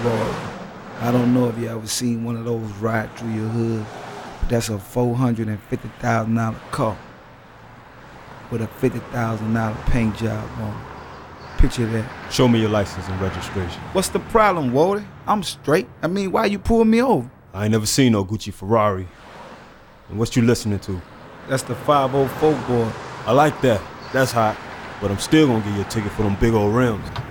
Roy. I don't know if you ever seen one of those ride through your hood, but that's a $450,000 car with a $50,000 paint job on it. Picture that. Show me your license and registration. What's the problem, Wody? I'm straight. I mean, why you pulling me over? I ain't never seen no Gucci Ferrari. And what you listening to? That's the 504 boy. I like that. That's hot. But I'm still gonna give you a ticket for them big old rims.